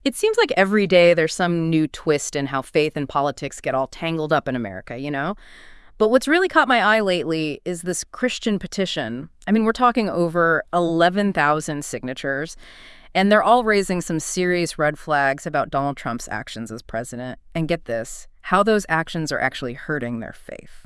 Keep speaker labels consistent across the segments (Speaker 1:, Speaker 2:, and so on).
Speaker 1: It seems like every day there's some new twist in how faith and politics get all tangled up in America, you know? But what's really caught my eye lately is this Christian petition. I mean, we're talking over 11,000 signatures, and they're all raising some serious red flags about Donald Trump's actions as president. And get this, how those actions are actually hurting their faith.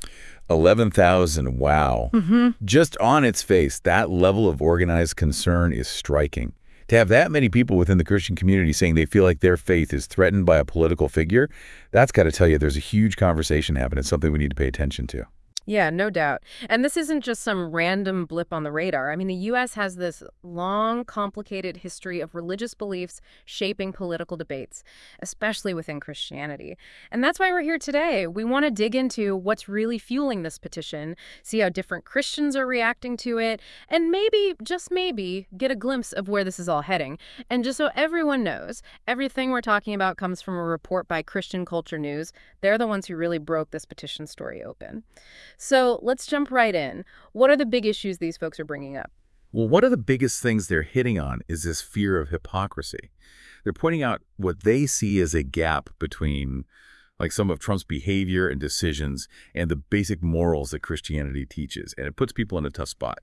Speaker 2: 11,000, wow.
Speaker 1: Hmm.
Speaker 2: Just on its face, that level of organized concern is striking. To have that many people within the Christian community saying they feel like their faith is threatened by a political figure, that's got to tell you there's a huge conversation happening. It's something we need to pay attention to.
Speaker 1: Yeah, no doubt. And this isn't just some random blip on the radar. I mean, the U.S. has this long, complicated history of religious beliefs shaping political debates, especially within Christianity. And that's why we're here today. We want to dig into what's really fueling this petition, see how different Christians are reacting to it, and maybe, just maybe, get a glimpse of where this is all heading. And just so everyone knows, everything we're talking about comes from a report by Christian Culture News. They're the ones who really broke this petition story open. So let's jump right in. What are the big issues these folks are bringing up?
Speaker 2: Well, one of the biggest things they're hitting on is this fear of hypocrisy. They're pointing out what they see as a gap between like some of Trump's behavior and decisions and the basic morals that Christianity teaches. And it puts people in a tough spot,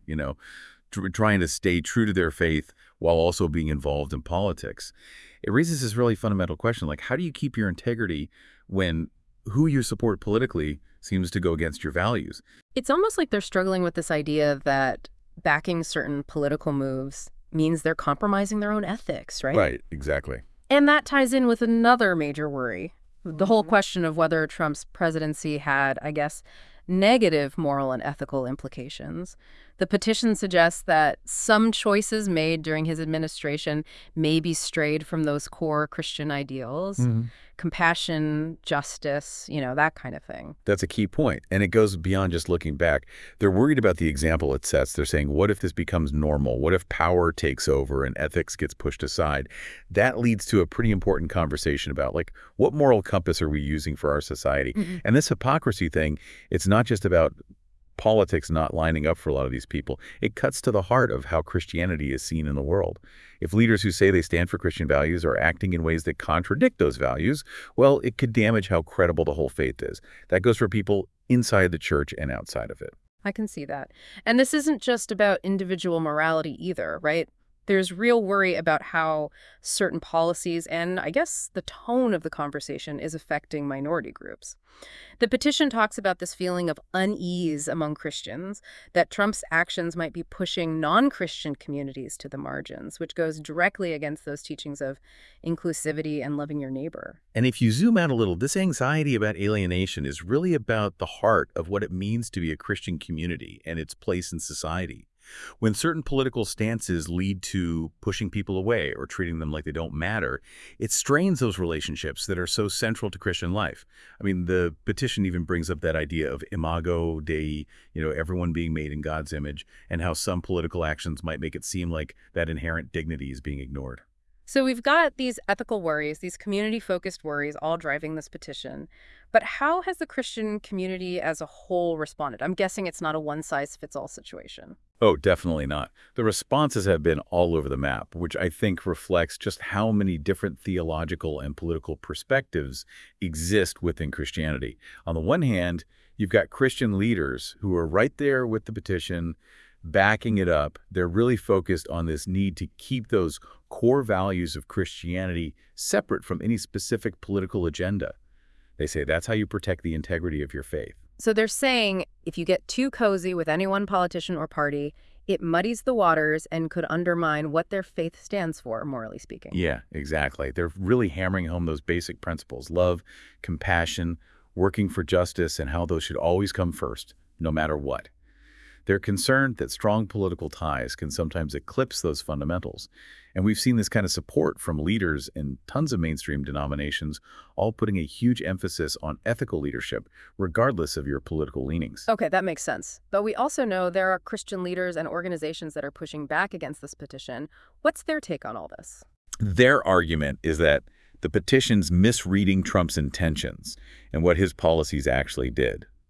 Speaker 2: trying to stay true to their faith while also being involved in politics. It raises this really fundamental question, like how do you keep your integrity when who you support politically seems to go against your values?
Speaker 1: It's almost like they're struggling with this idea that backing certain political moves means they're compromising their own ethics, right?
Speaker 2: Right, exactly.
Speaker 1: And that ties in with another major worry, the whole question of whether Trump's presidency had, I guess, negative moral and ethical implications. The petition suggests that some choices made during his administration may be strayed from those core Christian ideals, compassion, justice, that kind of thing.
Speaker 2: That's a key point, and it goes beyond just looking back. They're worried about the example it sets. They're saying, what if this becomes normal? What if power takes over and ethics gets pushed aside? That leads to a pretty important conversation about, like, what moral compass are we using for our society? And this hypocrisy thing, it's not just about politics not lining up for a lot of these people. It cuts to the heart of how Christianity is seen in the world. If leaders who say they stand for Christian values are acting in ways that contradict those values, well, it could damage how credible the whole faith is. That goes for people inside the church and outside of it.
Speaker 1: I can see that. And this isn't just about individual morality either, right? There's real worry about how certain policies and, I guess, the tone of the conversation is affecting minority groups. The petition talks about this feeling of unease among Christians, that Trump's actions might be pushing non-Christian communities to the margins, which goes directly against those teachings of inclusivity and loving your neighbor.
Speaker 2: And if you zoom out a little, this anxiety about alienation is really about the heart of what it means to be a Christian community and its place in society. When certain political stances lead to pushing people away or treating them like they don't matter, it strains those relationships that are so central to Christian life. I mean, the petition even brings up that idea of imago Dei, everyone being made in God's image, and how some political actions might make it seem like that inherent dignity is being ignored.
Speaker 1: So we've got these ethical worries, these community-focused worries all driving this petition. But how has the Christian community as a whole responded? I'm guessing it's not a one-size-fits-all situation.
Speaker 2: Oh, definitely not. The responses have been all over the map, which I think reflects just how many different theological and political perspectives exist within Christianity. On the one hand, you've got Christian leaders who are right there with the petition, backing it up. They're really focused on this need to keep those core values of Christianity separate from any specific political agenda. They say that's how you protect the integrity of your faith.
Speaker 1: So they're saying if you get too cozy with any one politician or party, it muddies the waters and could undermine what their faith stands for, morally speaking.
Speaker 2: Yeah, exactly. They're really hammering home those basic principles: love, compassion, working for justice, and how those should always come first, no matter what. They're concerned that strong political ties can sometimes eclipse those fundamentals. And we've seen this kind of support from leaders in tons of mainstream denominations, all putting a huge emphasis on ethical leadership, regardless of your political leanings.
Speaker 1: Okay, that makes sense. But we also know there are Christian leaders and organizations that are pushing back against this petition. What's their take on all this?
Speaker 2: Their argument is that the petition's misreading Trump's intentions and what his policies actually did.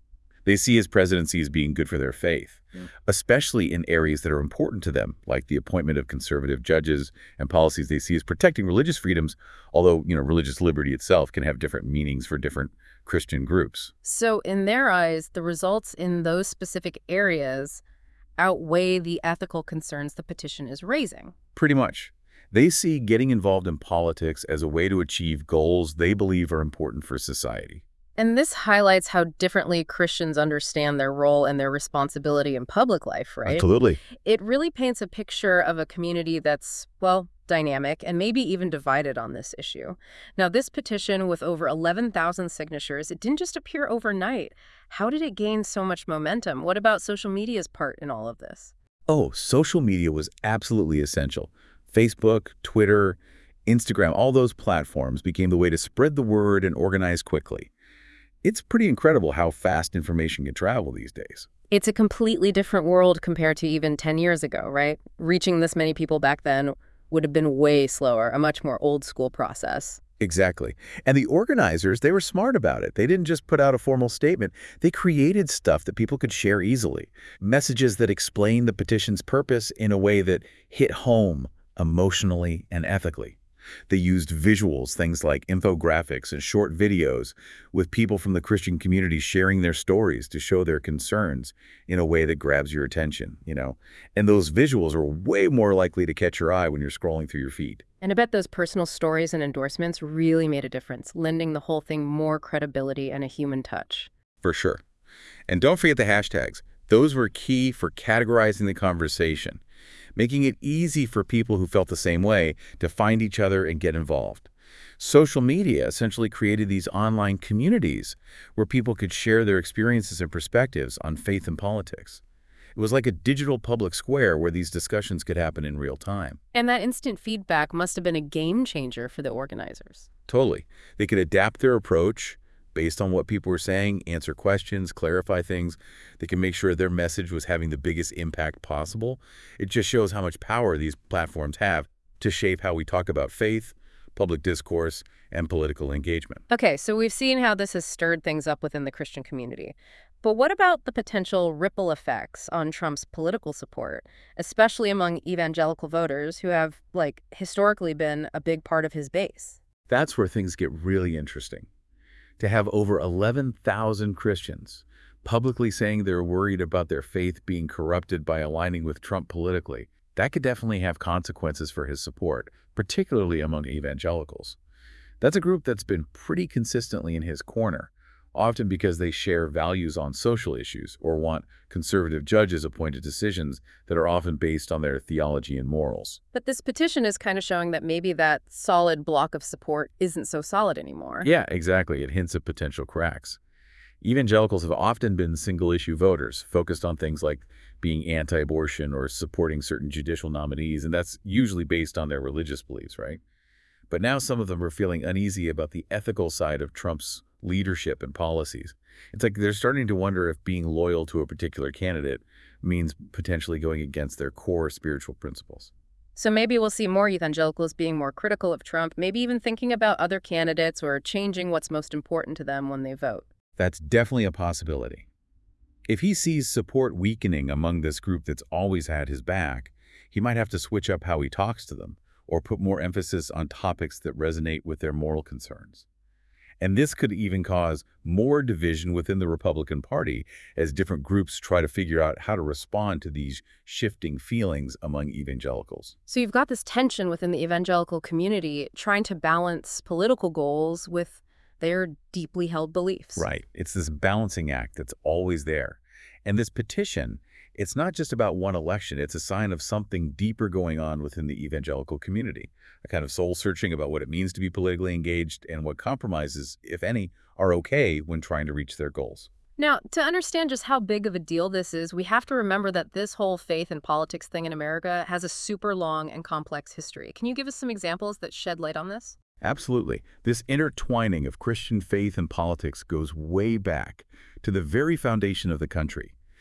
Speaker 2: They see his presidency as being good for their faith,
Speaker 1: Mm.
Speaker 2: especially in areas that are important to them, like the appointment of conservative judges and policies they see as protecting religious freedoms, although, religious liberty itself can have different meanings for different Christian groups.
Speaker 1: So in their eyes, the results in those specific areas outweigh the ethical concerns the petition is raising.
Speaker 2: Pretty much. They see getting involved in politics as a way to achieve goals they believe are important for society.
Speaker 1: And this highlights how differently Christians understand their role and their responsibility in public life, right?
Speaker 2: Absolutely.
Speaker 1: It really paints a picture of a community that's, well, dynamic and maybe even divided on this issue. Now, this petition with over 11,000 signatures, it didn't just appear overnight. How did it gain so much momentum? What about social media's part in all of this?
Speaker 2: Oh, social media was absolutely essential. Facebook, Twitter, Instagram, all those platforms became the way to spread the word and organize quickly. It's pretty incredible how fast information can travel these days.
Speaker 1: It's a completely different world compared to even 10 years ago, right? Reaching this many people back then would have been way slower, a much more old school process.
Speaker 2: Exactly. And the organizers, they were smart about it. They didn't just put out a formal statement. They created stuff that people could share easily. Messages that explained the petition's purpose in a way that hit home emotionally and ethically. They used visuals, things like infographics and short videos, with people from the Christian community sharing their stories to show their concerns in a way that grabs your attention. And those visuals are way more likely to catch your eye when you're scrolling through your feed.
Speaker 1: And I bet those personal stories and endorsements really made a difference, lending the whole thing more credibility and a human touch.
Speaker 2: For sure. And don't forget the hashtags. Those were key for categorizing the conversation, making it easy for people who felt the same way to find each other and get involved. Social media essentially created these online communities where people could share their experiences and perspectives on faith and politics. It was like a digital public square where these discussions could happen in real time.
Speaker 1: And that instant feedback must have been a game changer for the organizers.
Speaker 2: Totally. They could adapt their approach based on what people were saying, answer questions, clarify things. They can make sure their message was having the biggest impact possible. It just shows how much power these platforms have to shape how we talk about faith, public discourse, and political engagement.
Speaker 1: Okay, so we've seen how this has stirred things up within the Christian community. But what about the potential ripple effects on Trump's political support, especially among evangelical voters who have, historically been a big part of his base?
Speaker 2: That's where things get really interesting. To have over 11,000 Christians publicly saying they're worried about their faith being corrupted by aligning with Trump politically, that could definitely have consequences for his support, particularly among evangelicals. That's a group that's been pretty consistently in his corner, often because they share values on social issues or want conservative judges appointed decisions that are often based on their theology and morals.
Speaker 1: But this petition is kind of showing that maybe that solid block of support isn't so solid anymore.
Speaker 2: Yeah, exactly. It hints at potential cracks. Evangelicals have often been single-issue voters, focused on things like being anti-abortion or supporting certain judicial nominees, and that's usually based on their religious beliefs, right? But now some of them are feeling uneasy about the ethical side of Trump's leadership and policies. It's like they're starting to wonder if being loyal to a particular candidate means potentially going against their core spiritual principles.
Speaker 1: So maybe we'll see more evangelicals being more critical of Trump, maybe even thinking about other candidates or changing what's most important to them when they vote.
Speaker 2: That's definitely a possibility. If he sees support weakening among this group that's always had his back, he might have to switch up how he talks to them or put more emphasis on topics that resonate with their moral concerns. And this could even cause more division within the Republican Party as different groups try to figure out how to respond to these shifting feelings among evangelicals.
Speaker 1: So you've got this tension within the evangelical community trying to balance political goals with their deeply held beliefs.
Speaker 2: Right. It's this balancing act that's always there. And this petition, it's not just about one election. It's a sign of something deeper going on within the evangelical community, a kind of soul-searching about what it means to be politically engaged and what compromises, if any, are okay when trying to reach their goals.
Speaker 1: Now, to understand just how big of a deal this is, we have to remember that this whole faith and politics thing in America has a super long and complex history. Can you give us some examples that shed light on this?
Speaker 2: Absolutely. This intertwining of Christian faith and politics goes way back to the very foundation of the country.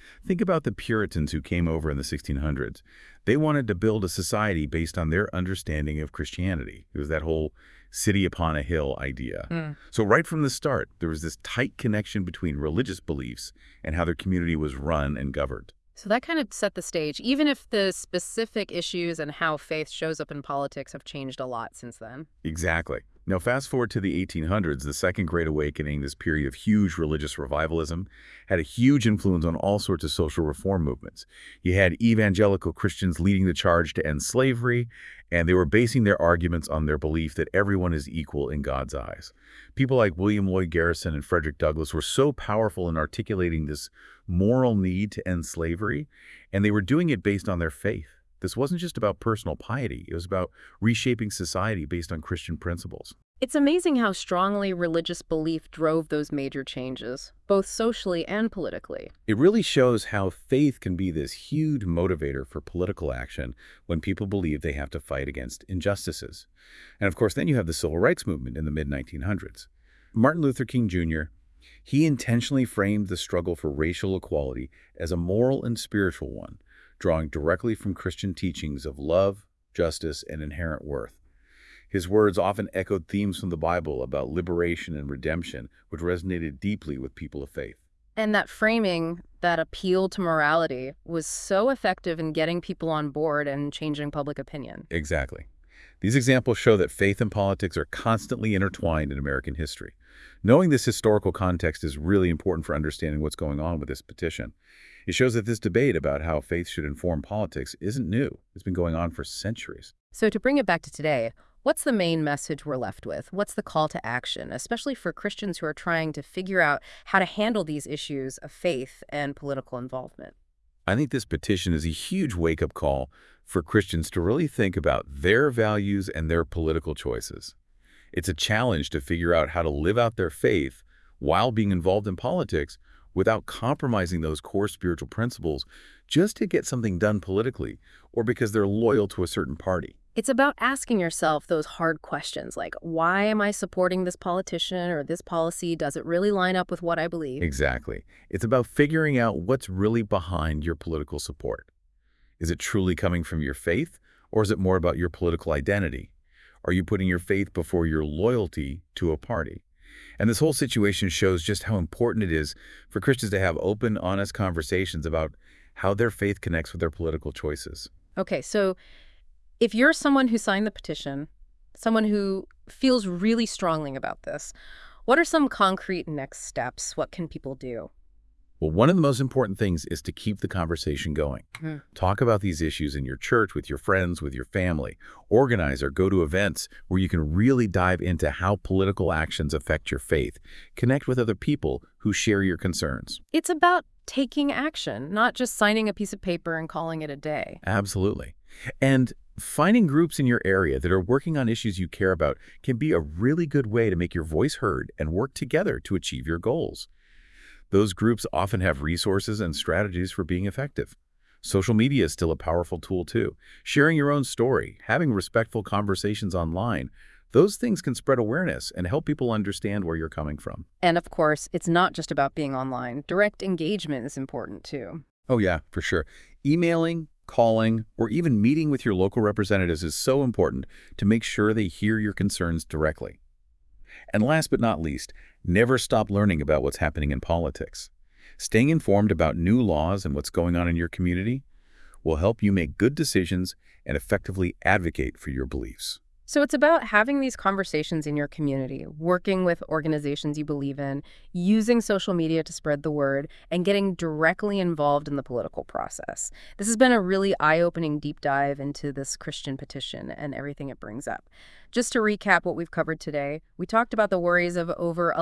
Speaker 2: Think about the Puritans who came over in the 1600s. They wanted to build a society based on their understanding of Christianity. It was that whole city upon a hill idea. So right from the start, there was this tight connection between religious beliefs and how their community was run and governed.
Speaker 1: So that kind of set the stage, even if the specific issues and how faith shows up in politics have changed a lot since then.
Speaker 2: Exactly. Now, fast forward to the 1800s, the Second Great Awakening, this period of huge religious revivalism, had a huge influence on all sorts of social reform movements. You had evangelical Christians leading the charge to end slavery, and they were basing their arguments on their belief that everyone is equal in God's eyes. People like William Lloyd Garrison and Frederick Douglass were so powerful in articulating this moral need to end slavery, and they were doing it based on their faith. This wasn't just about personal piety. It was about reshaping society based on Christian principles.
Speaker 1: It's amazing how strongly religious belief drove those major changes, both socially and politically.
Speaker 2: It really shows how faith can be this huge motivator for political action when people believe they have to fight against injustices. And of course, then you have the Civil Rights Movement in the mid-1900s. Martin Luther King Jr., he intentionally framed the struggle for racial equality as a moral and spiritual one, drawing directly from Christian teachings of love, justice, and inherent worth. His words often echoed themes from the Bible about liberation and redemption, which resonated deeply with people of faith.
Speaker 1: And that framing, that appeal to morality, was so effective in getting people on board and changing public opinion.
Speaker 2: Exactly. These examples show that faith and politics are constantly intertwined in American history. Knowing this historical context is really important for understanding what's going on with this petition. It shows that this debate about how faith should inform politics isn't new. It's been going on for centuries.
Speaker 1: So to bring it back to today, what's the main message we're left with? What's the call to action, especially for Christians who are trying to figure out how to handle these issues of faith and political involvement?
Speaker 2: I think this petition is a huge wake-up call for Christians to really think about their values and their political choices. It's a challenge to figure out how to live out their faith while being involved in politics without compromising those core spiritual principles just to get something done politically or because they're loyal to a certain party.
Speaker 1: It's about asking yourself those hard questions like, why am I supporting this politician or this policy? Does it really line up with what I believe?
Speaker 2: Exactly. It's about figuring out what's really behind your political support. Is it truly coming from your faith, or is it more about your political identity? Are you putting your faith before your loyalty to a party? And this whole situation shows just how important it is for Christians to have open, honest conversations about how their faith connects with their political choices.
Speaker 1: Okay, so if you're someone who signed the petition, someone who feels really strongly about this, what are some concrete next steps? What can people do?
Speaker 2: Well, one of the most important things is to keep the conversation going. Talk about these issues in your church, with your friends, with your family. Organize or go to events where you can really dive into how political actions affect your faith. Connect with other people who share your concerns.
Speaker 1: It's about taking action, not just signing a piece of paper and calling it a day.
Speaker 2: Absolutely. And finding groups in your area that are working on issues you care about can be a really good way to make your voice heard and work together to achieve your goals. Those groups often have resources and strategies for being effective. Social media is still a powerful tool too. Sharing your own story, having respectful conversations online, those things can spread awareness and help people understand where you're coming from.
Speaker 1: And of course, it's not just about being online. Direct engagement is important too.
Speaker 2: Oh yeah, for sure. Emailing, calling, or even meeting with your local representatives is so important to make sure they hear your concerns directly. And last but not least, never stop learning about what's happening in politics. Staying informed about new laws and what's going on in your community will help you make good decisions and effectively advocate for your beliefs.
Speaker 1: So it's about having these conversations in your community, working with organizations you believe in, using social media to spread the word, and getting directly involved in the political process. This has been a really eye-opening deep dive into this Christian petition and everything it brings up. Just to recap what we've covered today, we talked about the worries of over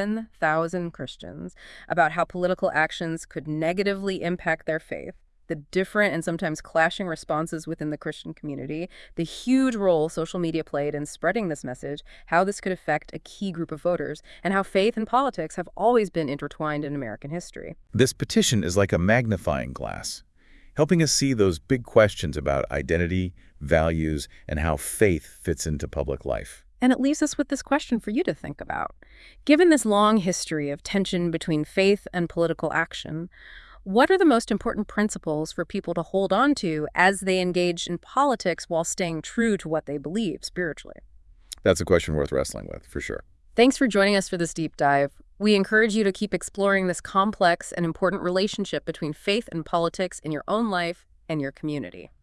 Speaker 1: 11,000 Christians, about how political actions could negatively impact their faith, the different and sometimes clashing responses within the Christian community, the huge role social media played in spreading this message, how this could affect a key group of voters, and how faith and politics have always been intertwined in American history.
Speaker 2: This petition is like a magnifying glass, helping us see those big questions about identity, values, and how faith fits into public life.
Speaker 1: And it leaves us with this question for you to think about. Given this long history of tension between faith and political action, What are the most important principles for people to hold on to as they engage in politics while staying true to what they believe spiritually?
Speaker 2: That's a question worth wrestling with, for sure.
Speaker 1: Thanks for joining us for this deep dive. We encourage you to keep exploring this complex and important relationship between faith and politics in your own life and your community.